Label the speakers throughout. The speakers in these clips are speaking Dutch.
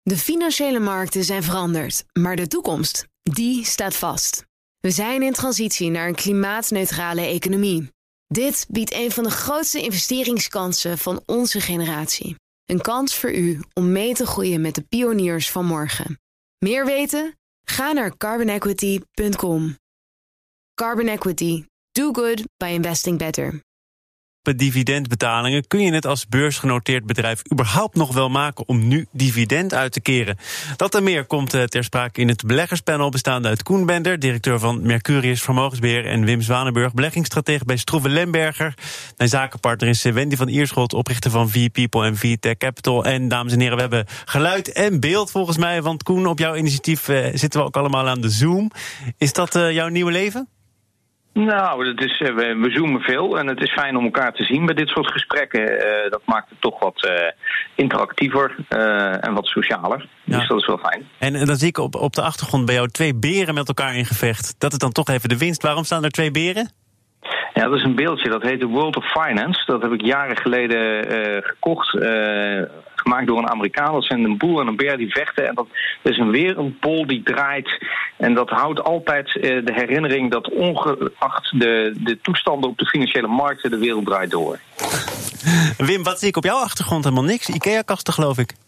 Speaker 1: De financiële markten zijn veranderd, maar de toekomst, die staat vast. We zijn in transitie naar een klimaatneutrale economie. Dit biedt een van de grootste investeringskansen van onze generatie. Een kans voor u om mee te groeien met de pioniers van morgen. Meer weten? Ga naar carbonequity.com. Carbon Equity. Do good by investing better.
Speaker 2: Dividendbetalingen kun je het als beursgenoteerd bedrijf überhaupt nog wel maken om nu dividend uit te keren. Dat en meer komt ter sprake in het beleggerspanel bestaande uit Koen Bender, directeur van Mercurius Vermogensbeheer, en Wim Zwanenburg, beleggingsstratege bij Stroeven Lemberger. Mijn zakenpartner is Wendy van Ierschot, oprichter van V-People en V-Tech Capital. En dames en heren, we hebben geluid en beeld volgens mij, want Koen, op jouw initiatief zitten we ook allemaal aan de Zoom. Is dat jouw nieuwe leven?
Speaker 3: Nou, we zoomen veel en het is fijn om elkaar te zien bij dit soort gesprekken. Dat maakt het toch wat interactiever en wat socialer. Ja. Dus dat is wel fijn.
Speaker 2: En dan zie ik op de achtergrond bij jou 2 beren met elkaar in gevecht. Dat is dan toch even de winst. Waarom staan er 2 beren?
Speaker 3: Ja, dat is een beeldje. Dat heet de World of Finance. Dat heb ik jaren geleden gekocht. Gemaakt door een Amerikaan. Dat zijn een boer en een beer die vechten. En dat is een wereldbol die draait. En dat houdt altijd de herinnering dat ongeacht de toestanden op de financiële markten de wereld draait door.
Speaker 2: Wim, wat zie ik op jouw achtergrond? Helemaal niks. IKEA-kasten, geloof ik.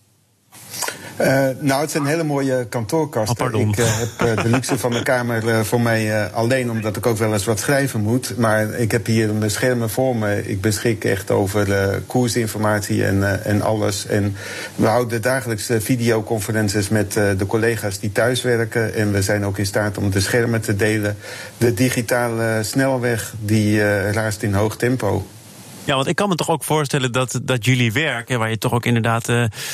Speaker 4: Nou, het zijn hele mooie kantoorkasten. Ik heb de luxe van de kamer voor mij alleen, omdat ik ook wel eens wat schrijven moet. Maar ik heb hier mijn schermen voor me. Ik beschik echt over koersinformatie en alles. En we houden dagelijks videoconferences met de collega's die thuiswerken. En we zijn ook in staat om de schermen te delen. De digitale snelweg die raast in hoog tempo.
Speaker 2: Ja, want ik kan me toch ook voorstellen dat jullie werk, waar je toch ook inderdaad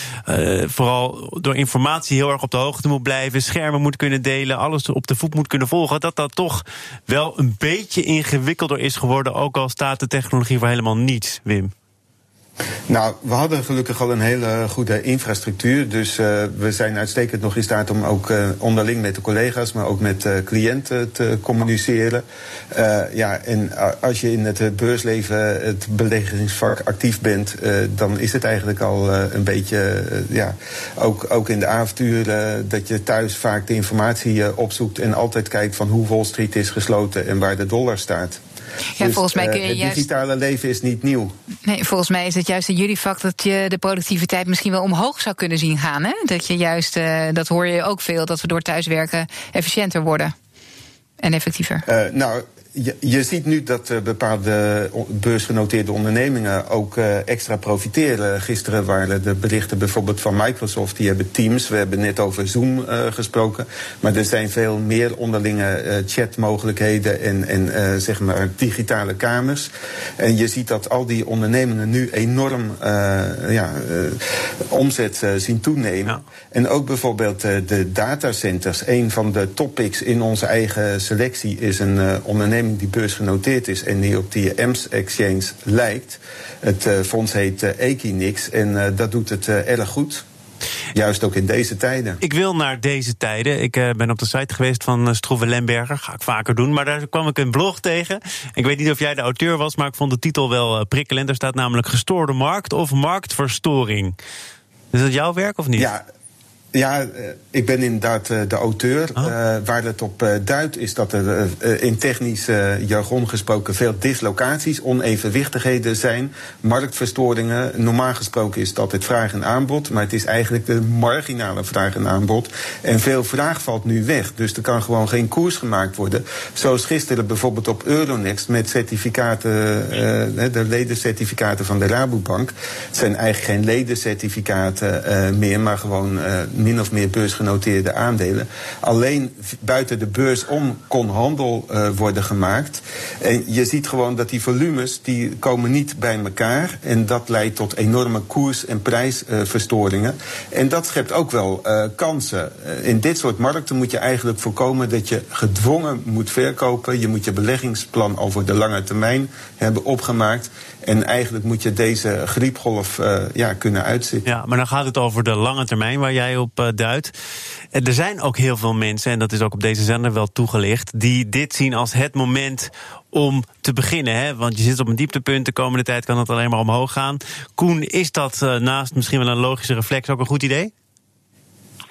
Speaker 2: vooral door informatie heel erg op de hoogte moet blijven, schermen moet kunnen delen, alles op de voet moet kunnen volgen, dat toch wel een beetje ingewikkelder is geworden, ook al staat de technologie voor helemaal niets, Wim.
Speaker 4: Nou, we hadden gelukkig al een hele goede infrastructuur. Dus we zijn uitstekend nog in staat om ook onderling met de collega's, maar ook met cliënten te communiceren. En als je in het beursleven, het beleggingsvak actief bent, dan is het eigenlijk al een beetje, ook in de avonturen, dat je thuis vaak de informatie opzoekt en altijd kijkt van hoe Wall Street is gesloten en waar de dollar staat.
Speaker 5: Ja,
Speaker 4: dus,
Speaker 5: volgens mij kun je
Speaker 4: het digitale leven is niet nieuw.
Speaker 5: Nee, volgens mij is het juist in jullie vak dat je de productiviteit misschien wel omhoog zou kunnen zien gaan. Hè? Dat je juist, dat hoor je ook veel, dat we door thuiswerken efficiënter worden en effectiever.
Speaker 4: Je ziet nu dat bepaalde beursgenoteerde ondernemingen ook extra profiteren. Gisteren waren de berichten bijvoorbeeld van Microsoft, die hebben Teams. We hebben net over Zoom gesproken. Maar er zijn veel meer onderlinge chatmogelijkheden en zeg maar digitale kamers. En je ziet dat al die ondernemingen nu enorm omzet zien toenemen. Ja. En ook bijvoorbeeld de datacenters. Een van de topics in onze eigen selectie is een onderneming die beursgenoteerd is en die op die EMS Exchange lijkt. Het fonds heet Equinix en dat doet het erg goed. Juist ook in deze tijden.
Speaker 2: Ik wil naar deze tijden. Ik ben op de site geweest van Stroeven Lemberger. Ga ik vaker doen, maar daar kwam ik een blog tegen. Ik weet niet of jij de auteur was, maar ik vond de titel wel prikkelend. Er staat namelijk gestoorde markt of marktverstoring. Is dat jouw werk of niet?
Speaker 4: Ja, ik ben inderdaad de auteur. Waar het op duidt is dat er in technisch jargon gesproken veel dislocaties, onevenwichtigheden zijn, marktverstoringen. Normaal gesproken is dat het vraag en aanbod, maar het is eigenlijk de marginale vraag en aanbod. En veel vraag valt nu weg, dus er kan gewoon geen koers gemaakt worden. Zoals gisteren bijvoorbeeld op Euronext met certificaten, de ledencertificaten van de Rabobank. Het zijn eigenlijk geen ledencertificaten meer, maar gewoon min of meer beursgenoteerde aandelen. Alleen buiten de beurs om kon handel worden gemaakt. En je ziet gewoon dat die volumes die komen niet bij elkaar. En dat leidt tot enorme koers- en prijsverstoringen. En dat schept ook wel kansen. In dit soort markten moet je eigenlijk voorkomen dat je gedwongen moet verkopen. Je moet je beleggingsplan al voor de lange termijn hebben opgemaakt. En eigenlijk moet je deze griepgolf kunnen uitzitten.
Speaker 2: Ja, maar dan gaat het over de lange termijn waar jij op duidt. Er zijn ook heel veel mensen, en dat is ook op deze zender wel toegelicht, die dit zien als het moment om te beginnen. Hè? Want je zit op een dieptepunt, de komende tijd kan het alleen maar omhoog gaan. Koen, is dat naast misschien wel een logische reflex ook een goed idee?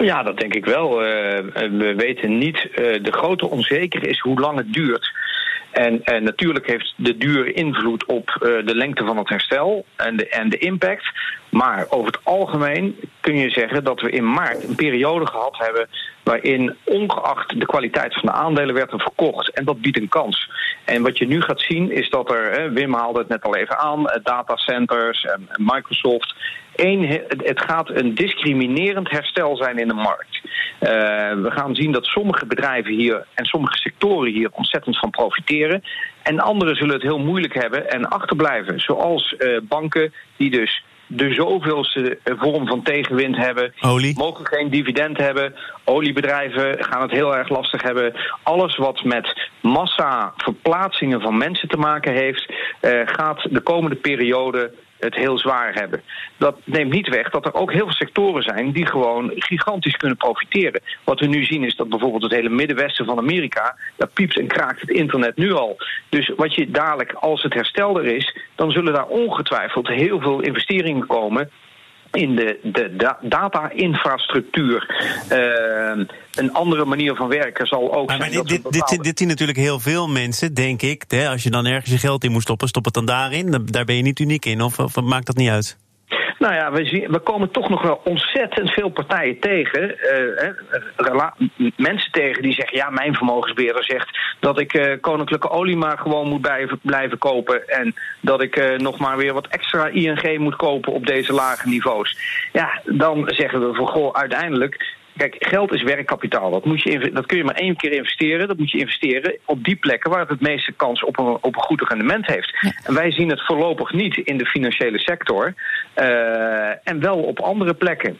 Speaker 3: Ja, dat denk ik wel. We weten niet. De grote onzekerheid is hoe lang het duurt. En natuurlijk heeft de duur invloed op de lengte van het herstel en de impact. Maar over het algemeen kun je zeggen dat we in maart een periode gehad hebben waarin ongeacht de kwaliteit van de aandelen werd er verkocht. En dat biedt een kans. En wat je nu gaat zien is dat er, Wim haalde het net al even aan, datacenters en Microsoft. Het gaat een discriminerend herstel zijn in de markt. We gaan zien dat sommige bedrijven hier en sommige sectoren hier ontzettend van profiteren. En anderen zullen het heel moeilijk hebben en achterblijven. Zoals banken die dus de zoveelste vorm van tegenwind hebben.
Speaker 2: Olie.
Speaker 3: Mogen geen dividend hebben. Oliebedrijven gaan het heel erg lastig hebben. Alles wat met massaverplaatsingen van mensen te maken heeft, gaat de komende periode het heel zwaar hebben. Dat neemt niet weg dat er ook heel veel sectoren zijn die gewoon gigantisch kunnen profiteren. Wat we nu zien is dat bijvoorbeeld het hele Middenwesten van Amerika, daar piept en kraakt het internet nu al. Dus wat je dadelijk, als het herstel er is, dan zullen daar ongetwijfeld heel veel investeringen komen in de data-infrastructuur. Een andere manier van werken zal ook zijn.
Speaker 2: Dit zien natuurlijk heel veel mensen, denk ik. Hè, als je dan ergens je geld in moet stoppen, stop het dan daarin. Daar ben je niet uniek in, of maakt dat niet uit?
Speaker 3: Nou ja, we komen toch nog wel ontzettend veel partijen tegen. Mensen tegen die zeggen, ja, mijn vermogensbeheerder zegt dat ik koninklijke olie maar gewoon moet blijven kopen. En dat ik nog maar weer wat extra ING moet kopen op deze lage niveaus. Ja, dan zeggen we van, uiteindelijk, kijk, geld is werkkapitaal. Dat kun je maar 1 keer investeren. Dat moet je investeren op die plekken waar het het meeste kans op een goed rendement heeft. Ja. En wij zien het voorlopig niet in de financiële sector. En wel op andere plekken.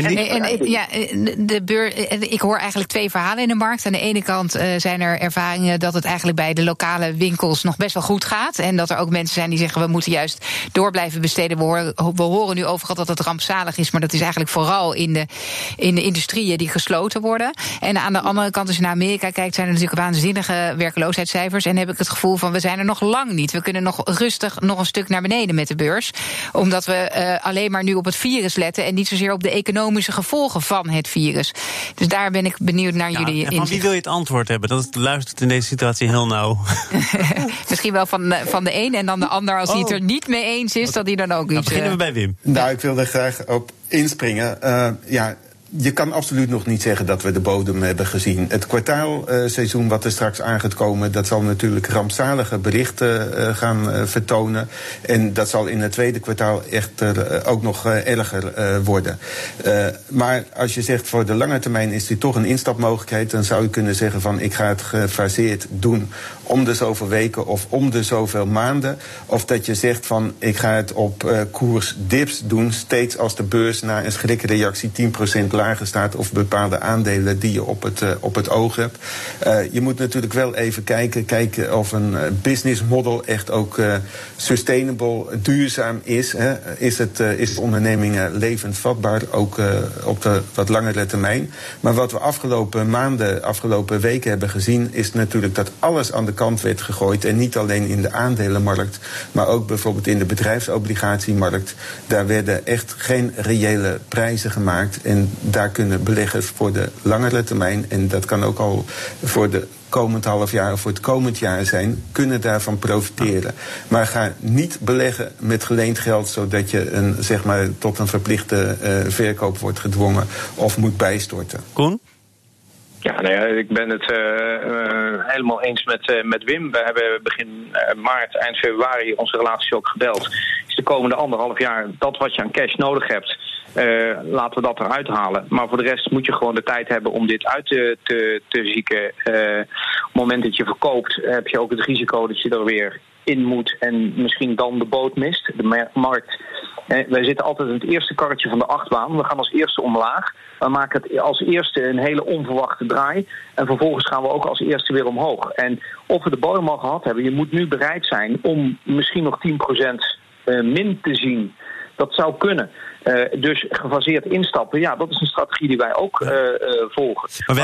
Speaker 5: Ik hoor eigenlijk 2 verhalen in de markt. Aan de ene kant zijn er ervaringen dat het eigenlijk bij de lokale winkels nog best wel goed gaat. En dat er ook mensen zijn die zeggen, we moeten juist door blijven besteden. We horen nu overal dat het rampzalig is, maar dat is eigenlijk vooral in de industrieën die gesloten worden. En aan de andere kant, als je naar Amerika kijkt, zijn er natuurlijk waanzinnige werkloosheidscijfers. En heb ik het gevoel van, we zijn er nog lang niet. We kunnen nog rustig nog een stuk naar beneden met de beurs. Omdat we alleen maar nu op het virus letten en niet zozeer op de economische gevolgen van het virus. Dus daar ben ik benieuwd naar jullie inzicht.
Speaker 2: En van wie wil je het antwoord hebben? Dat luistert in deze situatie heel nauw.
Speaker 5: Misschien wel van de een en dan de ander, als hij het er niet mee eens is, dat hij dan ook iets...
Speaker 2: Dan beginnen we bij Wim.
Speaker 4: Nou, ik wil er graag op inspringen. Je kan absoluut nog niet zeggen dat we de bodem hebben gezien. Het kwartaalseizoen wat er straks aan gaat komen, dat zal natuurlijk rampzalige berichten gaan vertonen. En dat zal in het tweede kwartaal echter ook nog erger worden. Maar als je zegt voor de lange termijn is dit toch een instapmogelijkheid, dan zou je kunnen zeggen van ik ga het gefaseerd doen om de zoveel weken of om de zoveel maanden. Of dat je zegt van ik ga het op koersdips doen, steeds als de beurs na een schrikreactie 10% lager staat of bepaalde aandelen die je op het oog hebt. Je moet natuurlijk wel even kijken of een business model echt ook sustainable, duurzaam is. Hè. Is ondernemingen levend vatbaar, ook op de wat langere termijn. Maar wat we afgelopen weken hebben gezien, is natuurlijk dat alles aan de kant werd gegooid. En niet alleen in de aandelenmarkt, maar ook bijvoorbeeld in de bedrijfsobligatiemarkt. Daar werden echt geen reële prijzen gemaakt. En daar kunnen beleggers voor de langere termijn, en dat kan ook al voor de komend half jaar of voor het komend jaar zijn, kunnen daarvan profiteren. Maar ga niet beleggen met geleend geld, zodat je tot een verplichte verkoop wordt gedwongen of moet bijstorten.
Speaker 2: Koen?
Speaker 3: Ja, ik ben het helemaal eens met Wim. We hebben begin maart, eind februari onze relaties ook gebeld. Is de komende 1,5 jaar dat wat je aan cash nodig hebt, laten we dat eruit halen. Maar voor de rest moet je gewoon de tijd hebben om dit uit te zieken. Op het moment dat je verkoopt, heb je ook het risico dat je er weer in moet en misschien dan de boot mist. De markt. Wij zitten altijd in het eerste karretje van de achtbaan. We gaan als eerste omlaag. We maken het als eerste een hele onverwachte draai. En vervolgens gaan we ook als eerste weer omhoog. En of we de bodem al gehad hebben, je moet nu bereid zijn om misschien nog 10% min te zien. Dat zou kunnen. Dus gefaseerd instappen, ja, dat is een strategie die wij ook volgen.
Speaker 2: Maar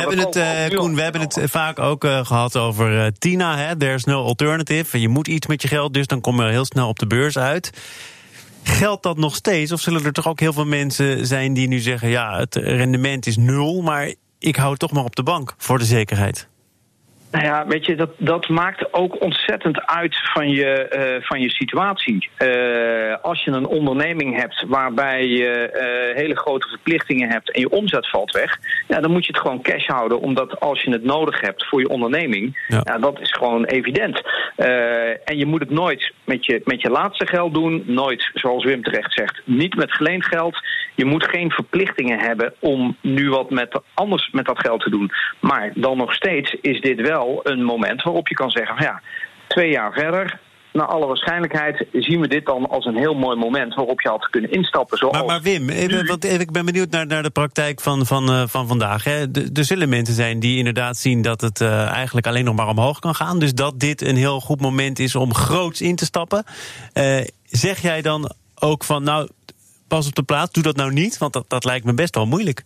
Speaker 2: we hebben het vaak ook gehad over Tina. There's no alternative. Je moet iets met je geld, dus dan kom je heel snel op de beurs uit. Geldt dat nog steeds? Of zullen er toch ook heel veel mensen zijn die nu zeggen, ja, het rendement is 0, maar ik hou het toch maar op de bank voor de zekerheid?
Speaker 3: Nou ja, weet je, dat maakt ook ontzettend uit van je situatie. Als je een onderneming hebt waarbij je hele grote verplichtingen hebt en je omzet valt weg, ja, dan moet je het gewoon cash houden, omdat als je het nodig hebt voor je onderneming, ja, dat is gewoon evident. En je moet het nooit met je laatste geld doen, nooit, zoals Wim terecht zegt, niet met geleend geld. Je moet geen verplichtingen hebben om nu wat anders met dat geld te doen. Maar dan nog steeds is dit wel een moment waarop je kan zeggen van ja, 2 jaar verder, naar alle waarschijnlijkheid zien we dit dan als een heel mooi moment waarop je had kunnen instappen.
Speaker 2: Maar Wim, want ik ben benieuwd naar de praktijk van vandaag. Hè. Er zullen mensen zijn die inderdaad zien dat het eigenlijk alleen nog maar omhoog kan gaan. Dus dat dit een heel goed moment is om groots in te stappen. Zeg jij dan ook van, nou, pas op de plaats, doe dat nou niet? Want dat lijkt me best wel moeilijk.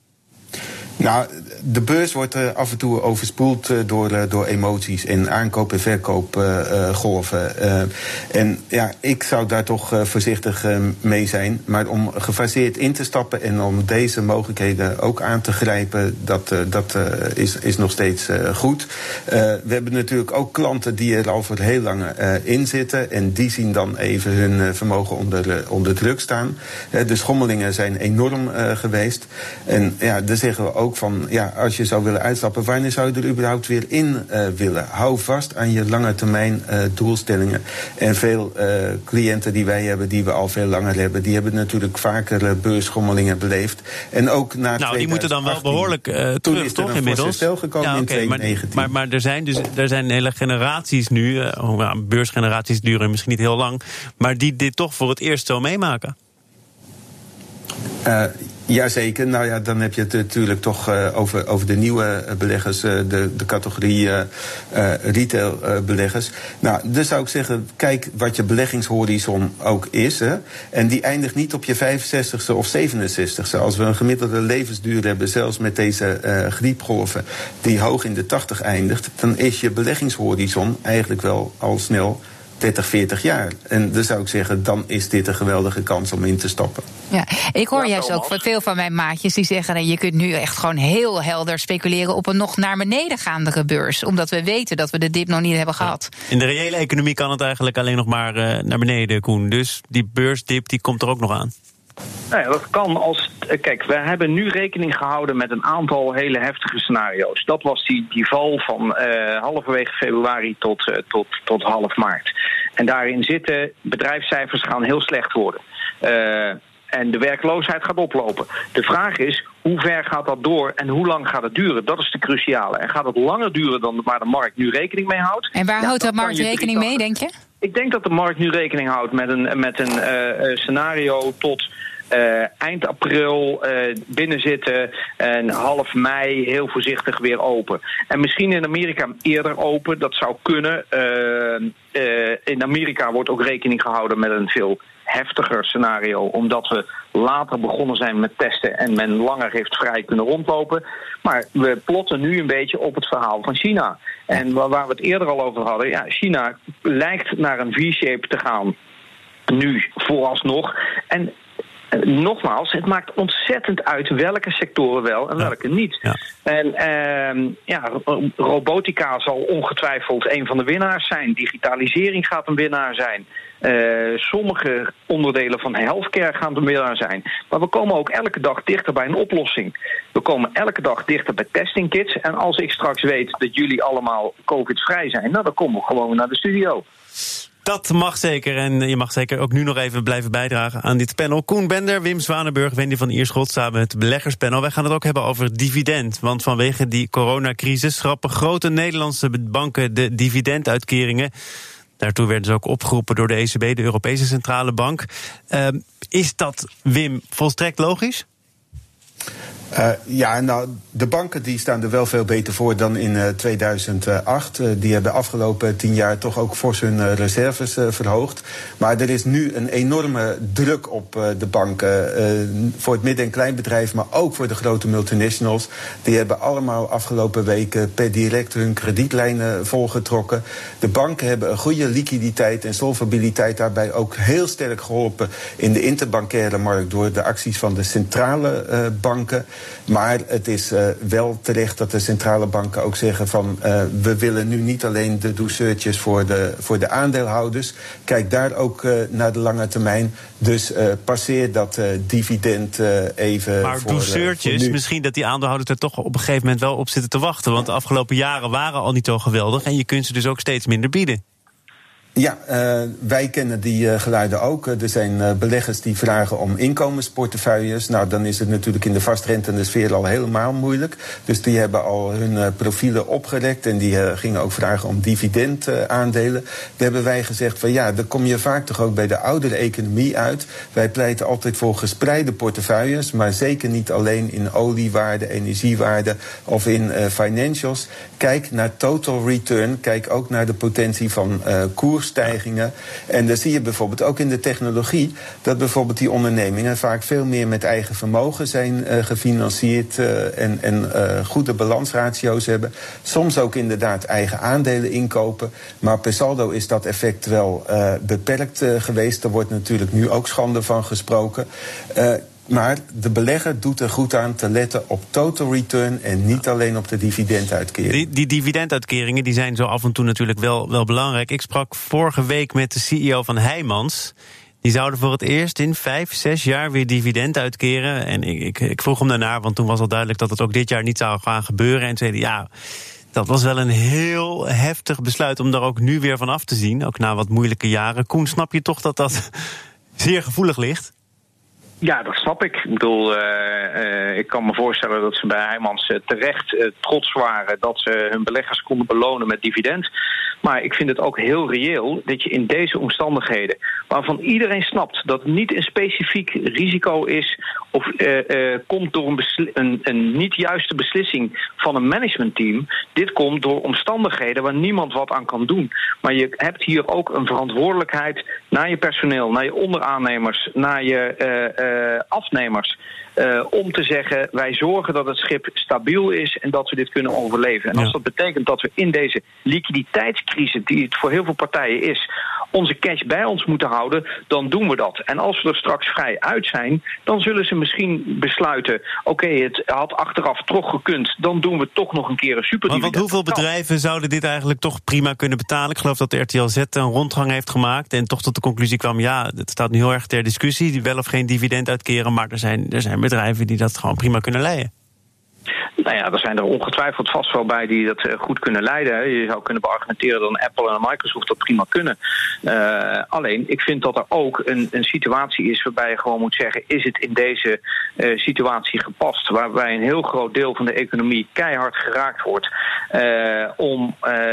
Speaker 4: Nou, de beurs wordt af en toe overspoeld door emoties en aankoop- en verkoopgolven. En ja, ik zou daar toch voorzichtig mee zijn. Maar om gefaseerd in te stappen en om deze mogelijkheden ook aan te grijpen, dat is nog steeds goed. We hebben natuurlijk ook klanten die er al voor heel lang in zitten. En die zien dan even hun vermogen onder druk staan. De schommelingen zijn enorm geweest. En ja, daar zeggen we ook van, ja, als je zou willen uitstappen, wanneer zou je er überhaupt weer in willen? Hou vast aan je lange termijn doelstellingen. En veel cliënten die wij hebben, die we al veel langer hebben, die hebben natuurlijk vaker beursschommelingen beleefd. En ook na
Speaker 2: die moeten dan wel behoorlijk terug, toch, inmiddels?
Speaker 4: Gekomen in 2019.
Speaker 2: Maar er zijn hele generaties nu, beursgeneraties duren misschien niet heel lang, maar die dit toch voor het eerst zo meemaken.
Speaker 4: Jazeker, nou ja, dan heb je het natuurlijk toch over de nieuwe beleggers, de categorie retailbeleggers. Nou, dus zou ik zeggen, kijk wat je beleggingshorizon ook is. Hè, en die eindigt niet op je 65ste of 67ste. Als we een gemiddelde levensduur hebben, zelfs met deze griepgolven, die hoog in de 80 eindigt, dan is je beleggingshorizon eigenlijk wel al snel 30, 40 jaar. En dan zou ik zeggen, dan is dit een geweldige kans om in te stappen.
Speaker 5: Ja, ik hoor juist ook van veel van mijn maatjes die zeggen, je kunt nu echt gewoon heel helder speculeren op een nog naar beneden gaandere beurs. Omdat we weten dat we de dip nog niet hebben gehad.
Speaker 2: In de reële economie kan het eigenlijk alleen nog maar naar beneden, Koen. Dus die beursdip die komt er ook nog aan.
Speaker 3: Nou ja, dat kan als. Kijk, we hebben nu rekening gehouden met een aantal hele heftige scenario's. Dat was die val van halverwege februari tot half maart. En daarin zitten bedrijfscijfers gaan heel slecht worden. En de werkloosheid gaat oplopen. De vraag is, hoe ver gaat dat door en hoe lang gaat het duren? Dat is de cruciale. En gaat het langer duren dan waar de markt nu rekening mee houdt?
Speaker 5: En waar houdt de markt rekening mee, denk je?
Speaker 3: Ik denk dat de markt nu rekening houdt met een scenario tot eind april binnenzitten en half mei heel voorzichtig weer open. En misschien in Amerika eerder open, dat zou kunnen. In Amerika wordt ook rekening gehouden met een veel heftiger scenario, omdat we later begonnen zijn met testen en men langer heeft vrij kunnen rondlopen. Maar we plotten nu een beetje op het verhaal van China. En waar we het eerder al over hadden, ja, China lijkt naar een V-shape te gaan. Nu, vooralsnog. En nogmaals, het maakt ontzettend uit welke sectoren wel en welke niet. Ja. En robotica zal ongetwijfeld een van de winnaars zijn. Digitalisering gaat een winnaar zijn. Sommige onderdelen van healthcare gaan een winnaar zijn. Maar we komen ook elke dag dichter bij een oplossing. We komen elke dag dichter bij testingkits. En als ik straks weet dat jullie allemaal COVID-vrij zijn, nou, dan komen we gewoon naar de studio.
Speaker 2: Dat mag zeker. En je mag zeker ook nu nog even blijven bijdragen aan dit panel. Koen Bender, Wim Zwanenburg, Wendy van Ierschot samen met het beleggerspanel. Wij gaan het ook hebben over dividend. Want vanwege die coronacrisis schrappen grote Nederlandse banken de dividenduitkeringen. Daartoe werden ze ook opgeroepen door de ECB, de Europese Centrale Bank. Is dat, Wim, volstrekt logisch?
Speaker 4: De banken die staan er wel veel beter voor dan in 2008. Die hebben de afgelopen 10 jaar toch ook fors hun reserves verhoogd. Maar er is nu een enorme druk op de banken. Voor het midden- en kleinbedrijf, maar ook voor de grote multinationals. Die hebben allemaal afgelopen weken per direct hun kredietlijnen volgetrokken. De banken hebben een goede liquiditeit en solvabiliteit, daarbij ook heel sterk geholpen in de interbankaire markt door de acties van de centrale banken. Maar het is wel terecht dat de centrale banken ook zeggen van we willen nu niet alleen de douceurtjes voor de aandeelhouders. Kijk daar ook naar de lange termijn. Dus passeer dat dividend even.
Speaker 2: Maar douceurtjes, misschien dat die aandeelhouders er toch op een gegeven moment wel op zitten te wachten. Want de afgelopen jaren waren al niet zo geweldig en je kunt ze dus ook steeds minder bieden.
Speaker 4: Ja, wij kennen die geluiden ook. Er zijn beleggers die vragen om inkomensportefeuilles. Nou, dan is het natuurlijk in de vastrentende sfeer al helemaal moeilijk. Dus die hebben al hun profielen opgerekt en die gingen ook vragen om dividendaandelen. Daar hebben wij gezegd van ja, dan kom je vaak toch ook bij de oudere economie uit. Wij pleiten altijd voor gespreide portefeuilles, maar zeker niet alleen in oliewaarde, energiewaarde of in financials. Kijk naar total return, kijk ook naar de potentie van koersstijgingen. En dan zie je bijvoorbeeld ook in de technologie dat bijvoorbeeld die ondernemingen vaak veel meer met eigen vermogen zijn gefinancierd en goede balansratio's hebben. Soms ook inderdaad eigen aandelen inkopen. Maar per saldo is dat effect wel beperkt geweest. Er wordt natuurlijk nu ook schande van gesproken. Maar de belegger doet er goed aan te letten op total return en niet alleen op de dividenduitkering.
Speaker 2: Die dividenduitkeringen die zijn zo af en toe natuurlijk wel belangrijk. Ik sprak vorige week met de CEO van Heijmans. Die zouden voor het eerst in 5-6 jaar weer dividend uitkeren. En ik vroeg hem daarnaar, want toen was al duidelijk dat het ook dit jaar niet zou gaan gebeuren. En zeiden ja, dat was wel een heel heftig besluit om daar ook nu weer van af te zien. Ook na wat moeilijke jaren. Koen, snap je toch dat dat zeer gevoelig ligt?
Speaker 3: Ja, dat snap ik. Ik bedoel, ik kan me voorstellen dat ze bij Heijmans terecht trots waren dat ze hun beleggers konden belonen met dividend. Maar ik vind het ook heel reëel dat je in deze omstandigheden, waarvan iedereen snapt dat het niet een specifiek risico is of komt door een niet juiste beslissing van een managementteam. Dit komt door omstandigheden waar niemand wat aan kan doen. Maar je hebt hier ook een verantwoordelijkheid naar je personeel, naar je onderaannemers, naar je afnemers. Om te zeggen, wij zorgen dat het schip stabiel is en dat we dit kunnen overleven. En als dat betekent dat we in deze liquiditeitscrisis, die het voor heel veel partijen is, onze cash bij ons moeten houden, dan doen we dat. En als we er straks vrij uit zijn, dan zullen ze misschien besluiten, oké, het had achteraf toch gekund, dan doen we toch nog een keer een superdividend.
Speaker 2: Want hoeveel bedrijven zouden dit eigenlijk toch prima kunnen betalen? Ik geloof dat de RTL Z een rondgang heeft gemaakt en toch tot de conclusie kwam, ja, het staat nu heel erg ter discussie, die wel of geen dividend uitkeren, maar er zijn bedrijven die dat gewoon prima kunnen leiden.
Speaker 3: Nou ja, er zijn er ongetwijfeld vast wel bij die dat goed kunnen leiden. Je zou kunnen beargumenteren dat een Apple en een Microsoft dat prima kunnen. Alleen, ik vind dat er ook een situatie is waarbij je gewoon moet zeggen, is het in deze situatie gepast? Waarbij een heel groot deel van de economie keihard geraakt wordt. Om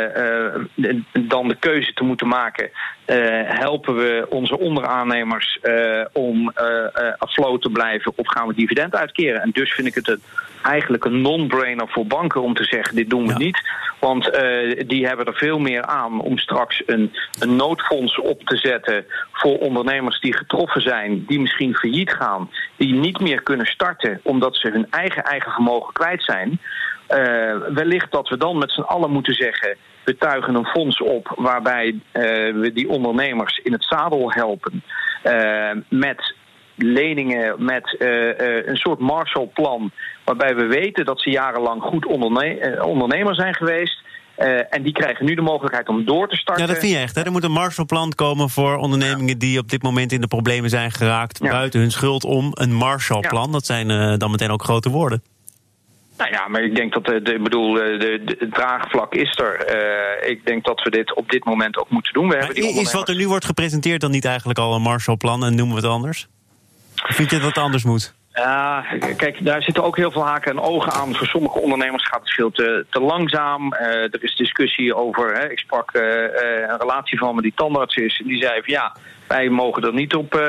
Speaker 3: dan de keuze te moeten maken. Helpen we onze onderaannemers om afloat te blijven of gaan we dividend uitkeren? En dus vind ik het eigenlijk een non-brainer voor banken om te zeggen, dit doen we niet. Want die hebben er veel meer aan om straks een noodfonds op te zetten voor ondernemers die getroffen zijn, die misschien failliet gaan, die niet meer kunnen starten omdat ze hun eigen vermogen kwijt zijn. Wellicht dat we dan met z'n allen moeten zeggen, we tuigen een fonds op waarbij we die ondernemers in het zadel helpen met leningen, met een soort Marshallplan, waarbij we weten dat ze jarenlang goed ondernemer zijn geweest. En die krijgen nu de mogelijkheid om door te starten.
Speaker 2: Ja, dat vind je echt. Hè? Er moet een Marshallplan komen voor ondernemingen die op dit moment in de problemen zijn geraakt, buiten hun schuld om. Een Marshallplan, dat zijn dan meteen ook grote woorden.
Speaker 3: Nou ja, maar ik denk dat het draagvlak is er. Ik denk dat we dit op dit moment ook moeten doen.
Speaker 2: Is wat er nu wordt gepresenteerd dan niet eigenlijk al een Marshallplan en noemen we het anders? Of vind je dat het anders moet?
Speaker 3: Kijk, daar zitten ook heel veel haken en ogen aan. Voor sommige ondernemers gaat het veel te langzaam. Er is discussie over, ik sprak een relatie van me die tandarts is. Die zei van ja, Wij mogen er niet op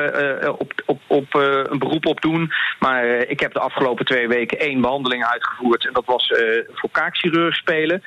Speaker 3: een beroep op doen. Maar ik heb de afgelopen 2 weken 1 behandeling uitgevoerd. En dat was voor kaakchirurg spelen.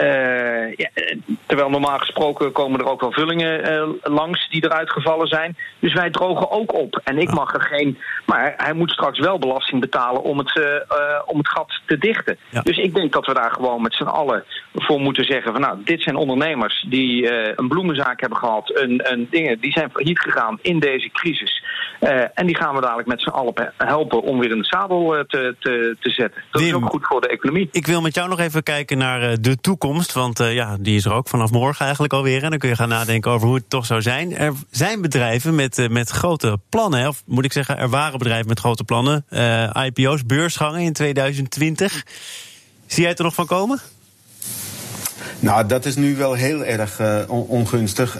Speaker 3: Terwijl normaal gesproken komen er ook wel vullingen langs die eruit gevallen zijn. Dus wij drogen ook op. En ik mag er geen... Maar hij moet straks wel belasting betalen om het gat te dichten. Ja. Dus ik denk dat we daar gewoon met z'n allen voor moeten zeggen van nou, dit zijn ondernemers die een bloemenzaak hebben gehad, die zijn failliet gegaan in deze crisis. En die gaan we dadelijk met z'n allen helpen om weer in het zadel te zetten. Dat Wim, is ook goed voor de economie.
Speaker 2: Ik wil met jou nog even kijken naar de toekomst, want die is er ook vanaf morgen eigenlijk alweer. En dan kun je gaan nadenken over hoe het toch zou zijn. Er zijn bedrijven met grote plannen, of moet ik zeggen, er waren bedrijven met grote plannen. IPO's, beursgangen in 2020. Zie jij het er nog van komen?
Speaker 4: Nou, dat is nu wel heel erg ongunstig.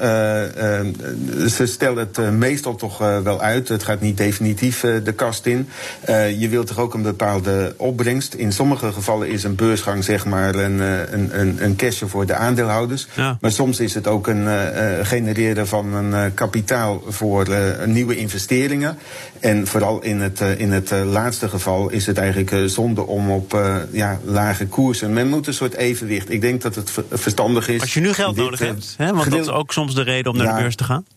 Speaker 4: Ze stellen het meestal toch wel uit. Het gaat niet definitief de kast in. Je wilt toch ook een bepaalde opbrengst. In sommige gevallen is een beursgang zeg maar een cashje voor de aandeelhouders. Ja. Maar soms is het ook een genereren van een kapitaal voor nieuwe investeringen. En vooral in het laatste geval is het eigenlijk zonde om op lage koersen. Men moet een soort evenwicht. Ik denk dat het verstandig is.
Speaker 2: Als je nu geld nodig hebt, hè? Want dat is ook soms de reden om naar de beurs te gaan.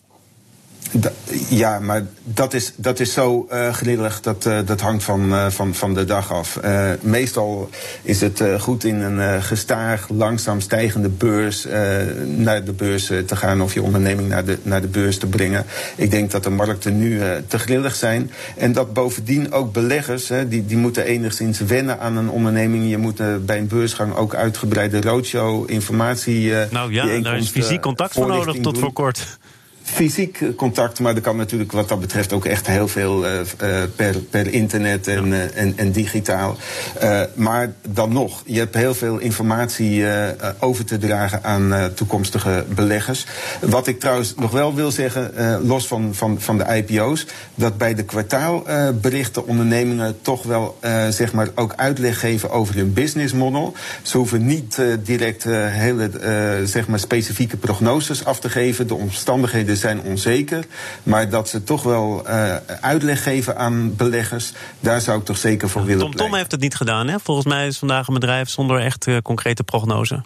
Speaker 4: Ja, maar dat is zo grillig, dat hangt van de dag af. Meestal is het goed in een gestaag, langzaam stijgende beurs naar de beurs te gaan of je onderneming naar de beurs te brengen. Ik denk dat de markten nu te grillig zijn. En dat bovendien ook beleggers, die moeten enigszins wennen aan een onderneming. Je moet bij een beursgang ook uitgebreide roadshow, informatie...
Speaker 2: daar is fysiek contact voor nodig tot voor kort.
Speaker 4: Fysiek contact, maar er kan natuurlijk wat dat betreft ook echt heel veel per internet en digitaal. Maar dan nog, je hebt heel veel informatie over te dragen aan toekomstige beleggers. Wat ik trouwens nog wel wil zeggen, los van de IPO's, dat bij de kwartaalberichten ondernemingen toch wel zeg maar ook uitleg geven over hun business model. Ze hoeven niet direct hele zeg maar specifieke prognoses af te geven. De omstandigheden zijn onzeker, maar dat ze toch wel uitleg geven aan beleggers, daar zou ik toch zeker voor willen blijven.
Speaker 2: Tom heeft het niet gedaan, hè? Volgens mij is vandaag een bedrijf zonder echt concrete prognose.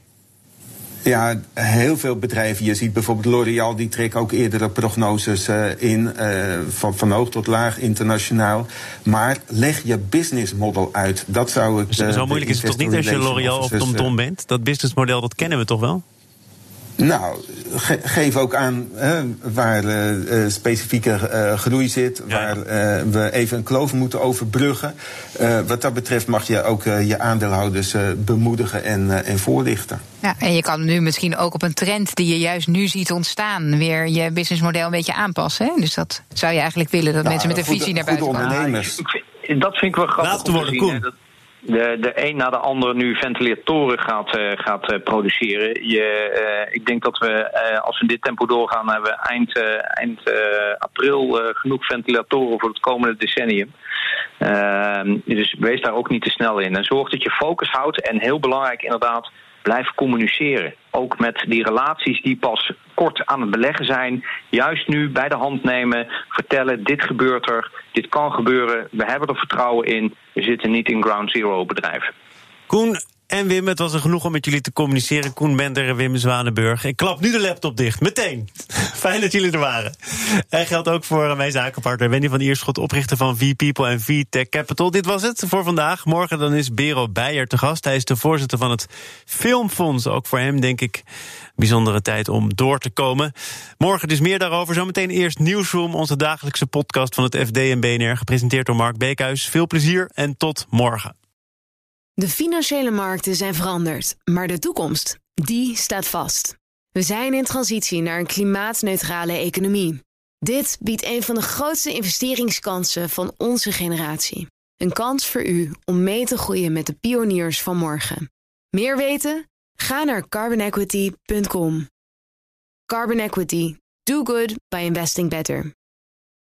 Speaker 4: Ja, heel veel bedrijven. Je ziet bijvoorbeeld L'Oréal, die trekken ook eerdere prognoses in, van hoog tot laag, internationaal. Maar leg je business model uit. Dat zou ik...
Speaker 2: Zo moeilijk is het toch niet als je L'Oréal of TomTom bent? Dat businessmodel, dat kennen we toch wel?
Speaker 4: Nou, geef ook aan waar specifieke groei zit, waar we even een kloof moeten overbruggen. Wat dat betreft mag je ook je aandeelhouders bemoedigen en voorlichten.
Speaker 5: Ja, en je kan nu misschien ook op een trend die je juist nu ziet ontstaan weer je businessmodel een beetje aanpassen. Hè? Dus dat zou je eigenlijk willen, dat mensen met een visie naar buiten komen.
Speaker 3: Ondernemers. Dat vind ik wel grappig.
Speaker 2: Laat het worden, Koen.
Speaker 3: De een na de ander nu ventilatoren gaat produceren. Ik denk dat we, als we in dit tempo doorgaan, hebben we eind april genoeg ventilatoren voor het komende decennium. Dus wees daar ook niet te snel in. En zorg dat je focus houdt en heel belangrijk inderdaad, blijf communiceren. Ook met die relaties die pas kort aan het beleggen zijn. Juist nu bij de hand nemen. Vertellen, dit gebeurt er. Dit kan gebeuren. We hebben er vertrouwen in. We zitten niet in ground zero bedrijven.
Speaker 2: Koen en Wim, het was er genoeg om met jullie te communiceren. Koen Bender en Wim Zwanenburg. Ik klap nu de laptop dicht, meteen. Fijn dat jullie er waren. En geldt ook voor mijn zakenpartner Wendy van Ierschot, oprichter van V-People en V-Tech Capital. Dit was het voor vandaag. Morgen dan is Bero Beijer te gast. Hij is de voorzitter van het Filmfonds. Ook voor hem, denk ik, bijzondere tijd om door te komen. Morgen dus meer daarover. Zometeen eerst Nieuwsroom, onze dagelijkse podcast van het FD en BNR. Gepresenteerd door Mark Beekhuis. Veel plezier en tot morgen.
Speaker 1: De financiële markten zijn veranderd, maar de toekomst, die staat vast. We zijn in transitie naar een klimaatneutrale economie. Dit biedt een van de grootste investeringskansen van onze generatie. Een kans voor u om mee te groeien met de pioniers van morgen. Meer weten? Ga naar carbonequity.com. Carbon Equity. Do good by investing better.